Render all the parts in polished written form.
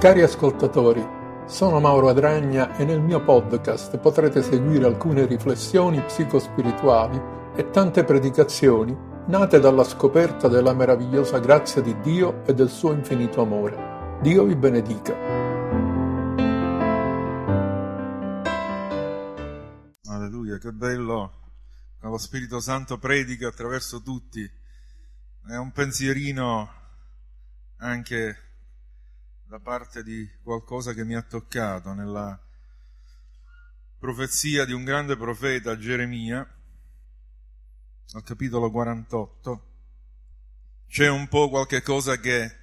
Cari ascoltatori, sono Mauro Adragna e nel mio podcast potrete seguire alcune riflessioni psicospirituali e tante predicazioni nate dalla scoperta della meravigliosa grazia di Dio e del suo infinito amore. Dio vi benedica. Alleluia, che bello! Lo Spirito Santo predica attraverso tutti. È un pensierino anche da parte di qualcosa che mi ha toccato nella profezia di un grande profeta, Geremia, al capitolo 48. C'è un po' qualche cosa che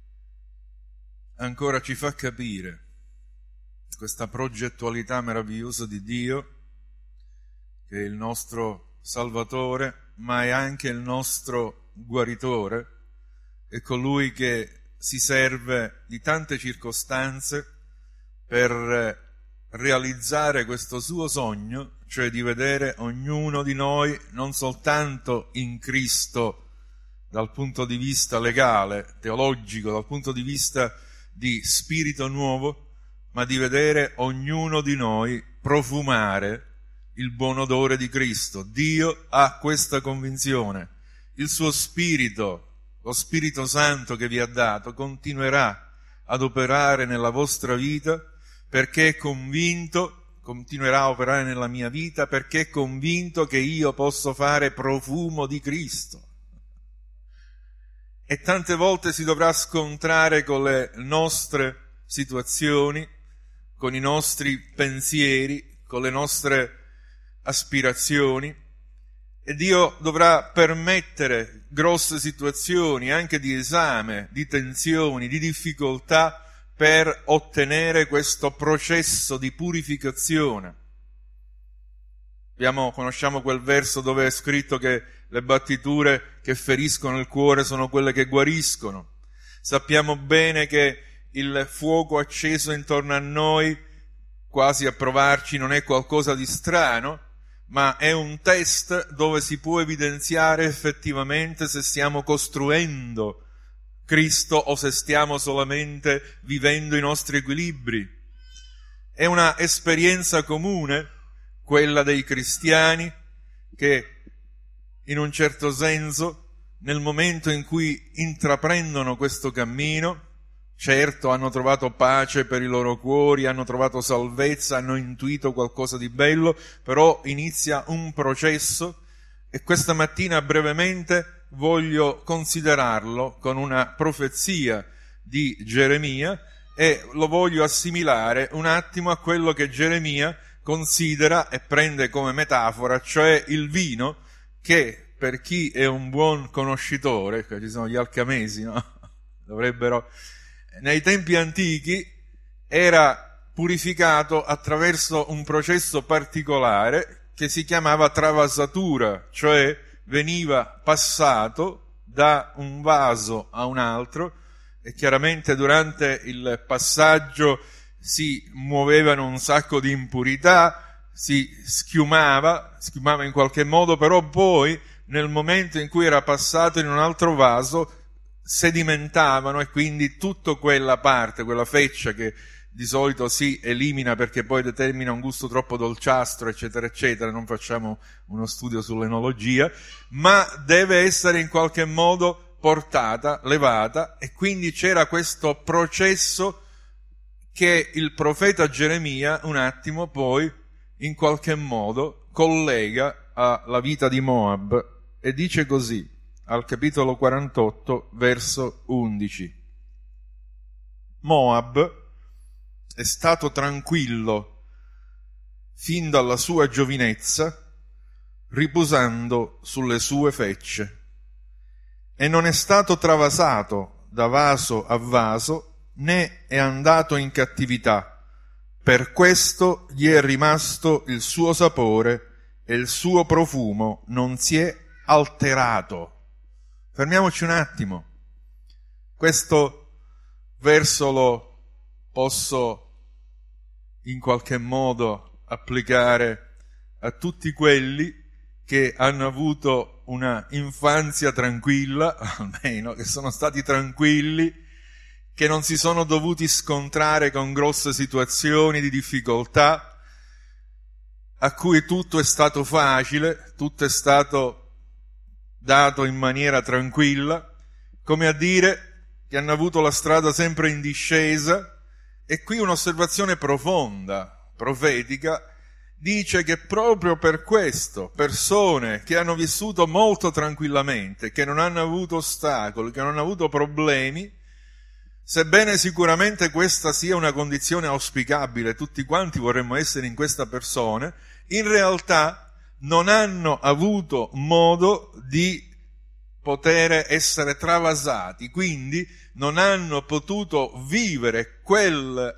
ancora ci fa capire questa progettualità meravigliosa di Dio, che è il nostro Salvatore, ma è anche il nostro guaritore, è colui che si serve di tante circostanze per realizzare questo suo sogno, cioè di vedere ognuno di noi non soltanto in Cristo dal punto di vista legale, teologico, dal punto di vista di spirito nuovo, ma di vedere ognuno di noi profumare il buon odore di Cristo. Dio ha questa convinzione. Il suo Spirito, lo Spirito Santo che vi ha dato, continuerà ad operare nella vostra vita perché è convinto, continuerà a operare nella mia vita perché è convinto che io posso fare profumo di Cristo. E tante volte si dovrà scontrare con le nostre situazioni, con i nostri pensieri, con le nostre aspirazioni, e Dio dovrà permettere grosse situazioni anche di esame, di tensioni, di difficoltà per ottenere questo processo di purificazione. Conosciamo quel verso dove è scritto che le battiture che feriscono il cuore sono quelle che guariscono. Sappiamo bene che il fuoco acceso intorno a noi, quasi a provarci, non è qualcosa di strano, ma è un test dove si può evidenziare effettivamente se stiamo costruendo Cristo o se stiamo solamente vivendo i nostri equilibri. È una esperienza comune, quella dei cristiani, che in un certo senso, nel momento in cui intraprendono questo cammino, certo, hanno trovato pace per i loro cuori, hanno trovato salvezza, hanno intuito qualcosa di bello, però inizia un processo e questa mattina brevemente voglio considerarlo con una profezia di Geremia e lo voglio assimilare un attimo a quello che Geremia considera e prende come metafora, cioè il vino che per chi è un buon conoscitore, ci sono gli alcamesi, no? Dovrebbero... Nei tempi antichi era purificato attraverso un processo particolare che si chiamava travasatura, cioè veniva passato da un vaso a un altro e chiaramente durante il passaggio si muovevano un sacco di impurità, si schiumava in qualche modo, però poi nel momento in cui era passato in un altro vaso sedimentavano e quindi tutta quella parte, quella feccia che di solito si elimina perché poi determina un gusto troppo dolciastro, eccetera, eccetera, non facciamo uno studio sull'enologia, ma deve essere in qualche modo portata, levata, e quindi c'era questo processo che il profeta Geremia un attimo poi in qualche modo collega alla vita di Moab e dice così, al capitolo 48, verso 11. Moab è stato tranquillo fin dalla sua giovinezza, riposando sulle sue fecce, e non è stato travasato da vaso a vaso, né è andato in cattività. Per questo gli è rimasto il suo sapore e il suo profumo non si è alterato. Fermiamoci un attimo. Questo verso lo posso in qualche modo applicare a tutti quelli che hanno avuto una infanzia tranquilla, almeno che sono stati tranquilli, che non si sono dovuti scontrare con grosse situazioni di difficoltà, a cui tutto è stato facile, tutto è stato dato in maniera tranquilla, come a dire che hanno avuto la strada sempre in discesa. E qui un'osservazione profonda, profetica, dice che proprio per questo persone che hanno vissuto molto tranquillamente, che non hanno avuto ostacoli, che non hanno avuto problemi, sebbene sicuramente questa sia una condizione auspicabile, tutti quanti vorremmo essere in questa persona, in realtà non hanno avuto modo di poter essere travasati, quindi non hanno potuto vivere quel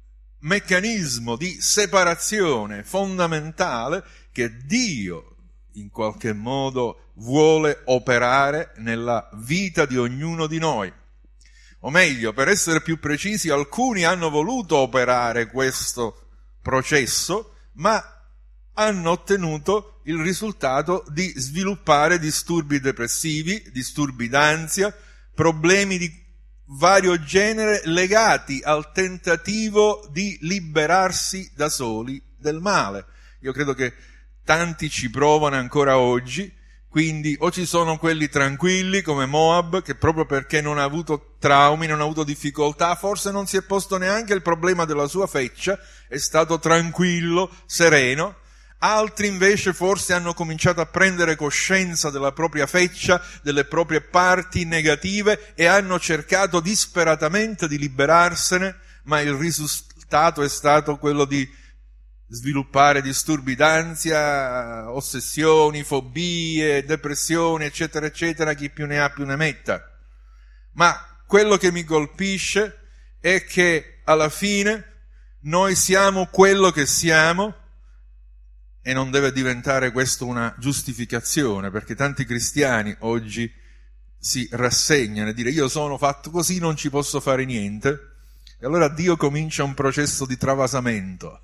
meccanismo di separazione fondamentale che Dio in qualche modo vuole operare nella vita di ognuno di noi. O meglio, per essere più precisi, alcuni hanno voluto operare questo processo, ma hanno ottenuto il risultato di sviluppare disturbi depressivi, disturbi d'ansia, problemi di vario genere legati al tentativo di liberarsi da soli del male. Io credo che tanti ci provano ancora oggi, quindi o ci sono quelli tranquilli come Moab, che proprio perché non ha avuto traumi, non ha avuto difficoltà, forse non si è posto neanche il problema della sua feccia, è stato tranquillo, sereno. Altri invece forse hanno cominciato a prendere coscienza della propria feccia, delle proprie parti negative e hanno cercato disperatamente di liberarsene, ma il risultato è stato quello di sviluppare disturbi d'ansia, ossessioni, fobie, depressioni, eccetera, eccetera, chi più ne ha più ne metta. Ma quello che mi colpisce è che alla fine noi siamo quello che siamo. E non deve diventare questo una giustificazione, perché tanti cristiani oggi si rassegnano e dire io sono fatto così, non ci posso fare niente. E allora Dio comincia un processo di travasamento,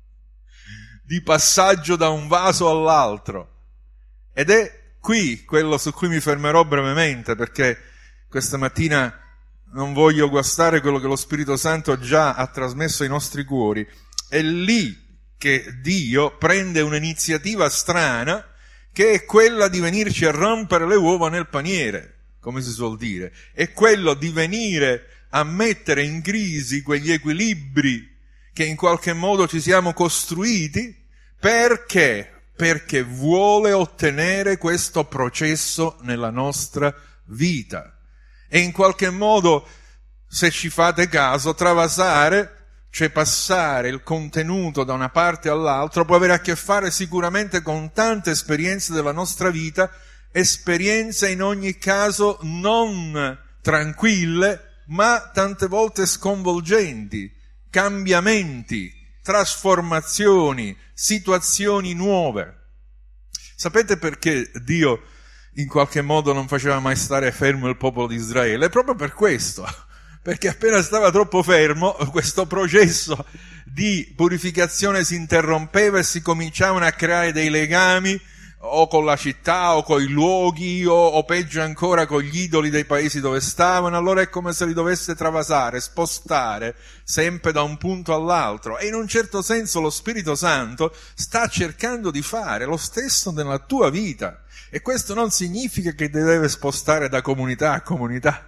di passaggio da un vaso all'altro. Ed è qui quello su cui mi fermerò brevemente, perché questa mattina non voglio guastare quello che lo Spirito Santo già ha trasmesso ai nostri cuori. È lì che Dio prende un'iniziativa strana, che è quella di venirci a rompere le uova nel paniere, come si suol dire. È quello di venire a mettere in crisi quegli equilibri che in qualche modo ci siamo costruiti. Perché? Perché vuole ottenere questo processo nella nostra vita. E in qualche modo, se ci fate caso, travasare, cioè passare il contenuto da una parte all'altra, può avere a che fare sicuramente con tante esperienze della nostra vita, esperienze in ogni caso non tranquille, ma tante volte sconvolgenti, cambiamenti, trasformazioni, situazioni nuove. Sapete perché Dio in qualche modo non faceva mai stare fermo il popolo di Israele? È proprio per questo. Perché appena stava troppo fermo, questo processo di purificazione si interrompeva e si cominciavano a creare dei legami o con la città o con i luoghi o peggio ancora con gli idoli dei paesi dove stavano. Allora è come se li dovesse travasare, spostare sempre da un punto all'altro. E in un certo senso lo Spirito Santo sta cercando di fare lo stesso nella tua vita. E questo non significa che ti deve spostare da comunità a comunità,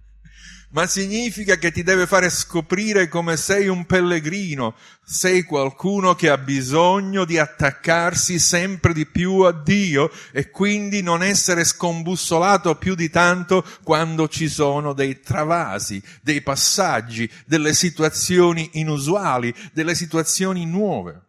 ma significa che ti deve fare scoprire come sei un pellegrino, sei qualcuno che ha bisogno di attaccarsi sempre di più a Dio e quindi non essere scombussolato più di tanto quando ci sono dei travasi, dei passaggi, delle situazioni inusuali, delle situazioni nuove.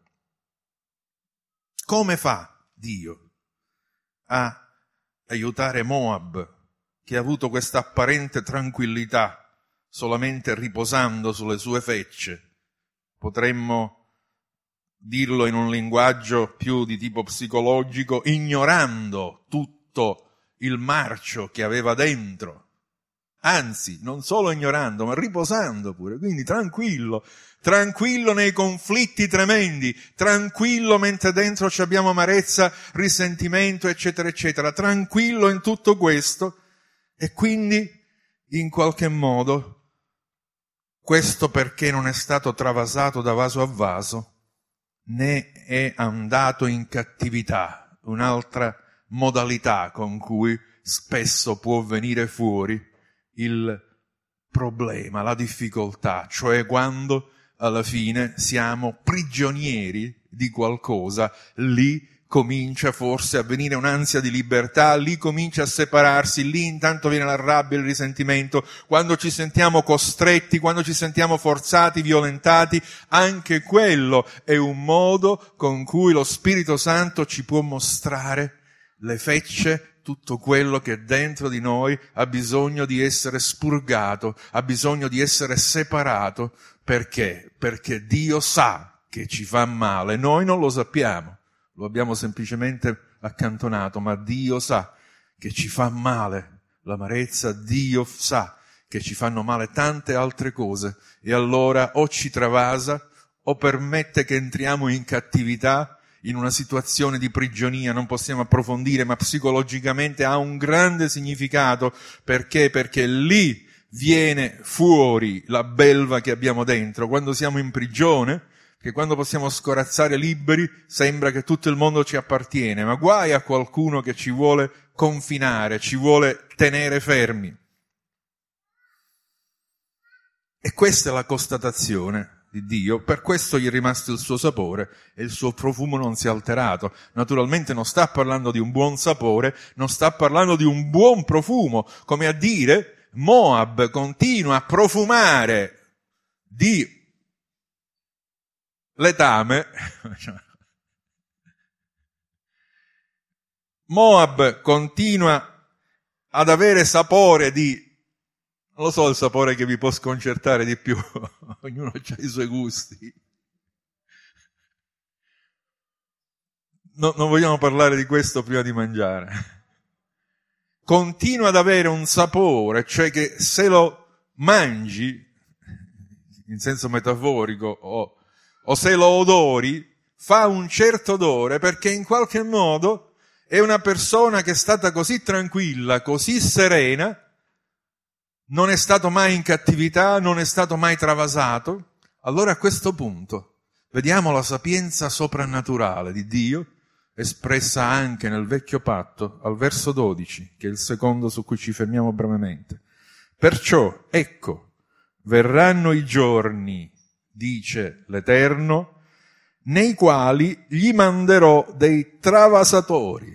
Come fa Dio a aiutare Moab, che ha avuto questa apparente tranquillità solamente riposando sulle sue fecce? Potremmo dirlo in un linguaggio più di tipo psicologico, ignorando tutto il marcio che aveva dentro. Anzi, non solo ignorando, ma riposando pure, quindi tranquillo nei conflitti tremendi, tranquillo mentre dentro ci abbiamo amarezza, risentimento, eccetera, eccetera, tranquillo in tutto questo. E quindi, in qualche modo, Questo perché non è stato travasato da vaso a vaso, né è andato in cattività, un'altra modalità con cui spesso può venire fuori il problema, la difficoltà, cioè quando alla fine siamo prigionieri di qualcosa, lì comincia forse a venire un'ansia di libertà, lì comincia a separarsi, lì intanto viene la rabbia, il risentimento, quando ci sentiamo costretti, quando ci sentiamo forzati, violentati, anche quello è un modo con cui lo Spirito Santo ci può mostrare le fecce, tutto quello che dentro di noi ha bisogno di essere spurgato, ha bisogno di essere separato. Perché? Perché Dio sa che ci fa male, noi non lo sappiamo. Lo abbiamo semplicemente accantonato, ma Dio sa che ci fa male l'amarezza, Dio sa che ci fanno male tante altre cose e allora o ci travasa o permette che entriamo in cattività, in una situazione di prigionia, non possiamo approfondire, ma psicologicamente ha un grande significato. Perché? Perché lì viene fuori la belva che abbiamo dentro. Quando siamo in prigione, che quando possiamo scorazzare liberi sembra che tutto il mondo ci appartiene, ma guai a qualcuno che ci vuole confinare, ci vuole tenere fermi. E questa è la constatazione di Dio, per questo gli è rimasto il suo sapore e il suo profumo non si è alterato. Naturalmente non sta parlando di un buon sapore, non sta parlando di un buon profumo, come a dire Moab continua a profumare di letame. Moab continua ad avere sapore di, non lo so il sapore che vi può sconcertare di più, ognuno ha i suoi gusti. No, non vogliamo parlare di questo prima di mangiare. Continua ad avere un sapore, cioè che se lo mangi, in senso metaforico, o se lo odori, fa un certo odore, perché in qualche modo è una persona che è stata così tranquilla, così serena, non è stato mai in cattività, non è stato mai travasato. Allora a questo punto vediamo la sapienza soprannaturale di Dio, espressa anche nel Vecchio Patto, al verso 12, che è il secondo su cui ci fermiamo brevemente. Perciò, ecco, verranno i giorni, dice l'Eterno, nei quali gli manderò dei travasatori,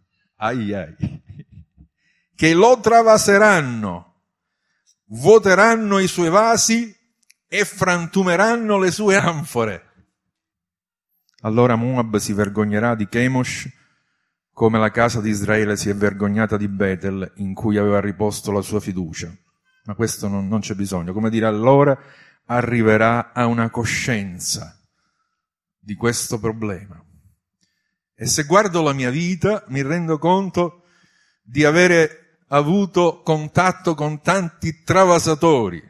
che lo travaseranno, vuoteranno i suoi vasi e frantumeranno le sue anfore. Allora Moab si vergognerà di Chemosh come la casa di Israele si è vergognata di Betel, in cui aveva riposto la sua fiducia. Ma questo non c'è bisogno. Come dire, allora arriverà a una coscienza di questo problema. E se guardo la mia vita, mi rendo conto di avere avuto contatto con tanti travasatori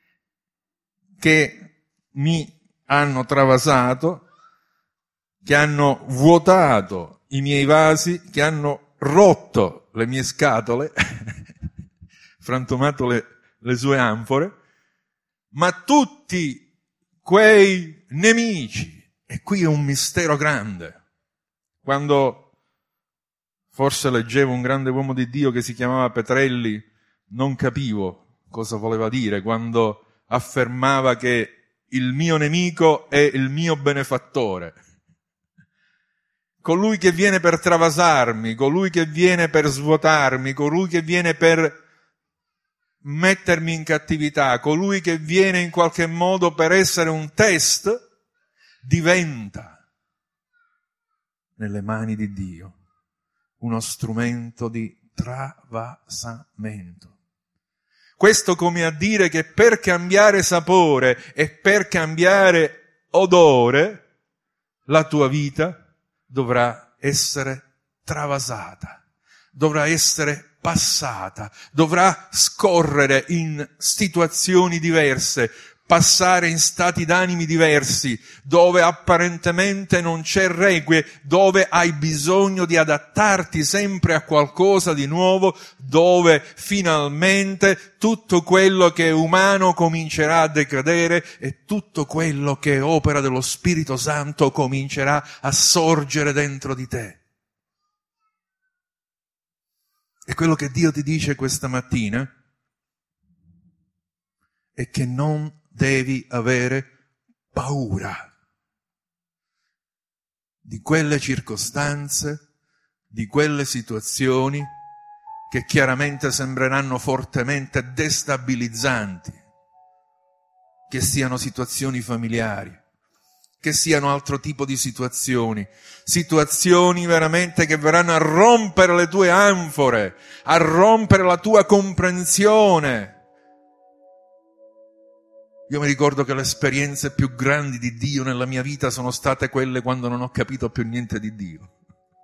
che mi hanno travasato, che hanno vuotato i miei vasi, che hanno rotto le mie scatole, frantumato le sue anfore, ma tutti quei nemici, e qui è un mistero grande. Quando forse leggevo un grande uomo di Dio che si chiamava Petrelli, non capivo cosa voleva dire quando affermava che il mio nemico è il mio benefattore. Colui che viene per travasarmi, colui che viene per svuotarmi, colui che viene per mettermi in cattività, colui che viene in qualche modo per essere un test, diventa nelle mani di Dio uno strumento di travasamento. Questo come a dire che per cambiare sapore e per cambiare odore, la tua vita dovrà essere travasata, dovrà essere passata, dovrà scorrere in situazioni diverse passare in stati d'animi diversi, dove apparentemente non c'è requie, dove hai bisogno di adattarti sempre a qualcosa di nuovo, dove finalmente tutto quello che è umano comincerà a decadere e tutto quello che è opera dello Spirito Santo comincerà a sorgere dentro di te. E quello che Dio ti dice questa mattina è che non devi avere paura di quelle circostanze, di quelle situazioni che chiaramente sembreranno fortemente destabilizzanti, che siano situazioni familiari, che siano altro tipo di situazioni veramente che verranno a rompere le tue anfore, a rompere la tua comprensione. Io mi ricordo che le esperienze più grandi di Dio nella mia vita sono state quelle quando non ho capito più niente di Dio.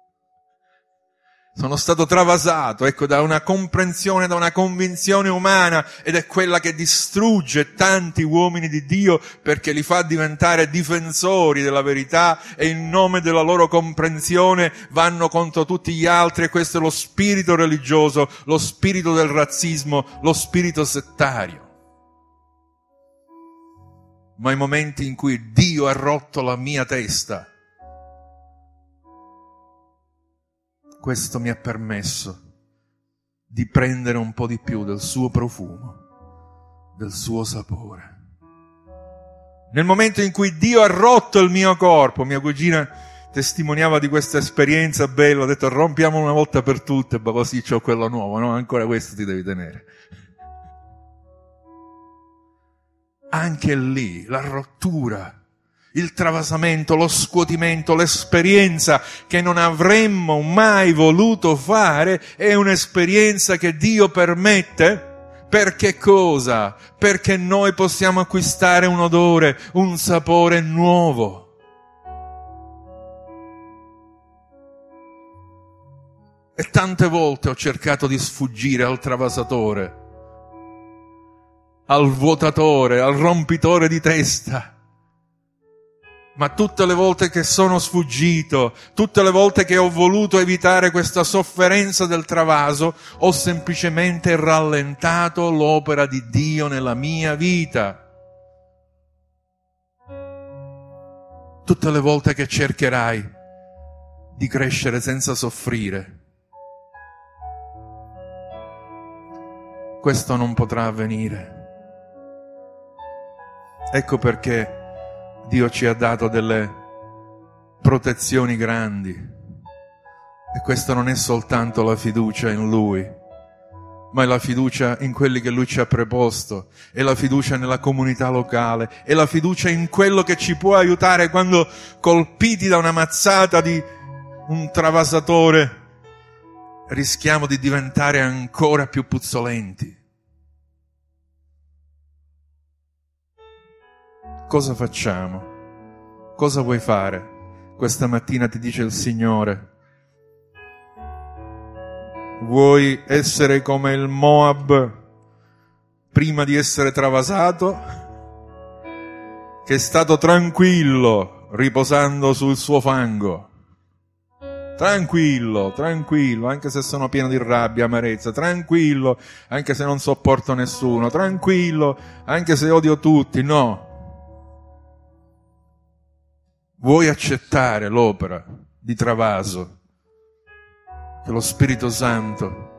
Sono stato travasato, da una comprensione, da una convinzione umana, ed è quella che distrugge tanti uomini di Dio perché li fa diventare difensori della verità e in nome della loro comprensione vanno contro tutti gli altri, e questo è lo spirito religioso, lo spirito del razzismo, lo spirito settario. Ma i momenti in cui Dio ha rotto la mia testa, questo mi ha permesso di prendere un po' di più del suo profumo, del suo sapore. Nel momento in cui Dio ha rotto il mio corpo, mia cugina testimoniava di questa esperienza bella, ha detto rompiamo una volta per tutte, ma così c'ho quello nuovo, no? Ancora questo ti devi tenere. Anche lì la rottura, il travasamento, lo scuotimento, l'esperienza che non avremmo mai voluto fare è un'esperienza che Dio permette. Per che cosa? Perché noi possiamo acquistare un odore, un sapore nuovo. E tante volte ho cercato di sfuggire al travasatore, al vuotatore, al rompitore di testa. Ma tutte le volte che sono sfuggito, tutte le volte che ho voluto evitare questa sofferenza del travaso, ho semplicemente rallentato l'opera di Dio nella mia vita. Tutte le volte che cercherai di crescere senza soffrire, questo non potrà avvenire. Ecco perché Dio ci ha dato delle protezioni grandi, e questa non è soltanto la fiducia in Lui, ma è la fiducia in quelli che Lui ci ha preposto, è la fiducia nella comunità locale, è la fiducia in quello che ci può aiutare quando, colpiti da una mazzata di un travasatore, rischiamo di diventare ancora più puzzolenti. Cosa facciamo? Cosa vuoi fare? Questa mattina ti dice il Signore. Vuoi essere come il Moab prima di essere travasato? Che è stato tranquillo riposando sul suo fango. Tranquillo, tranquillo, anche se sono pieno di rabbia, amarezza, tranquillo, anche se non sopporto nessuno, tranquillo, anche se odio tutti, no. Vuoi accettare l'opera di travaso che lo Spirito Santo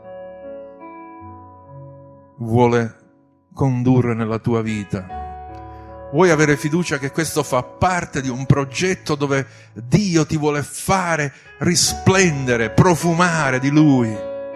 vuole condurre nella tua vita? Vuoi avere fiducia che questo fa parte di un progetto dove Dio ti vuole fare risplendere, profumare di Lui?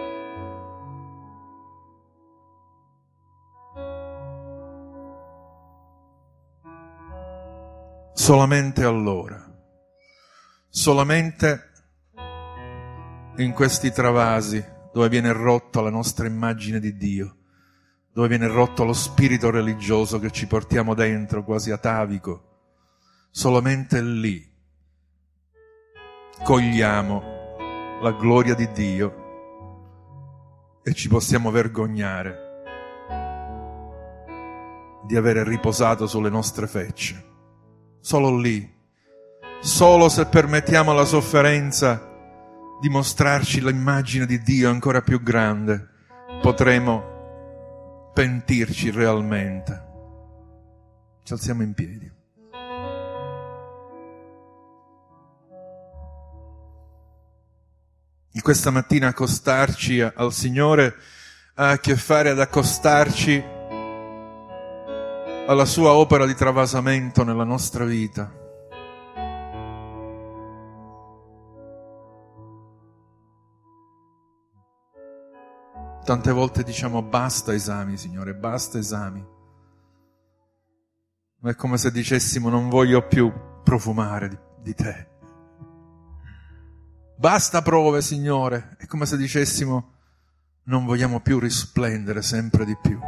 Solamente allora, solamente in questi travasi dove viene rotta la nostra immagine di Dio, dove viene rotto lo spirito religioso che ci portiamo dentro quasi atavico, solamente lì cogliamo la gloria di Dio e ci possiamo vergognare di avere riposato sulle nostre fecce. Solo lì, solo se permettiamo alla sofferenza di mostrarci l'immagine di Dio ancora più grande, potremo pentirci realmente. Ci alziamo in piedi. In questa mattina accostarci al Signore ha a che fare ad accostarci alla sua opera di travasamento nella nostra vita. Tante volte diciamo basta esami, Signore, basta esami. Ma è come se dicessimo non voglio più profumare di te. Basta prove, Signore. È come se dicessimo non vogliamo più risplendere sempre di più.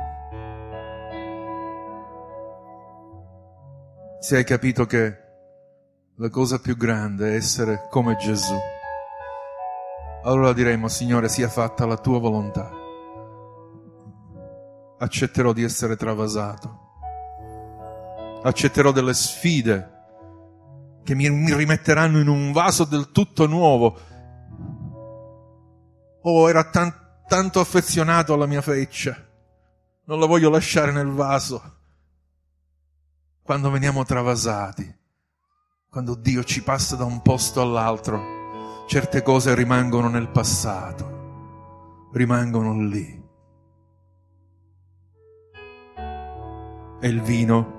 Se hai capito che la cosa più grande è essere come Gesù, allora diremo, Signore, sia fatta la tua volontà. Accetterò di essere travasato. Accetterò delle sfide che mi rimetteranno in un vaso del tutto nuovo. Oh, era tanto affezionato alla mia feccia, non la voglio lasciare nel vaso. Quando veniamo travasati, quando Dio ci passa da un posto all'altro, certe cose rimangono nel passato, rimangono lì. E il vino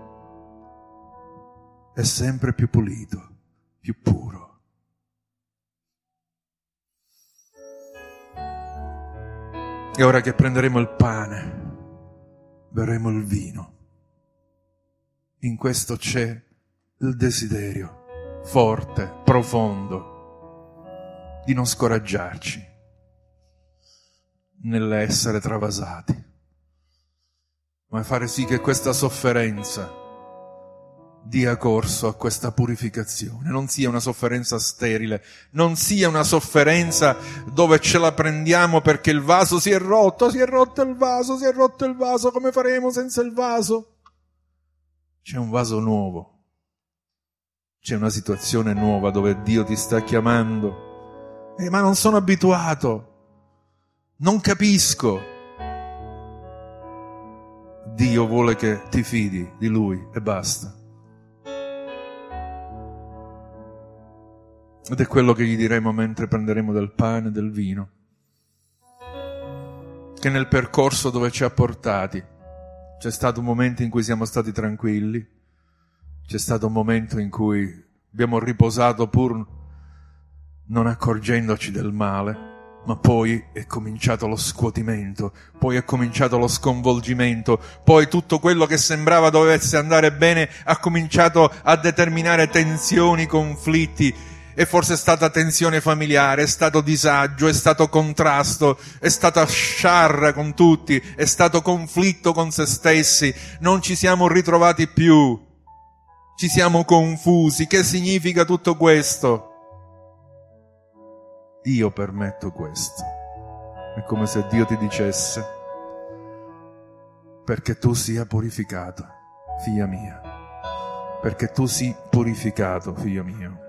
è sempre più pulito, più puro. E ora che prenderemo il pane, berremo il vino. In questo c'è il desiderio forte, profondo, di non scoraggiarci nell'essere travasati, ma fare sì che questa sofferenza dia corso a questa purificazione, non sia una sofferenza sterile, non sia una sofferenza dove ce la prendiamo perché il vaso si è rotto il vaso, come faremo senza il vaso? C'è un vaso nuovo, c'è una situazione nuova dove Dio ti sta chiamando. Ma non sono abituato, non capisco. Dio vuole che ti fidi di Lui e basta. Ed è quello che gli diremo mentre prenderemo del pane e del vino. Che nel percorso dove ci ha portati c'è stato un momento in cui siamo stati tranquilli, c'è stato un momento in cui abbiamo riposato pur non accorgendoci del male, ma poi è cominciato lo scuotimento, poi è cominciato lo sconvolgimento, poi tutto quello che sembrava dovesse andare bene ha cominciato a determinare tensioni, conflitti. E forse è stata tensione familiare, è stato disagio, è stato contrasto, è stata sciarra con tutti, è stato conflitto con se stessi, non ci siamo ritrovati più, ci siamo confusi. Che significa tutto questo? Io permetto questo. È come se Dio ti dicesse: perché tu sia purificato, figlia mia, perché tu sii purificato, figlio mio.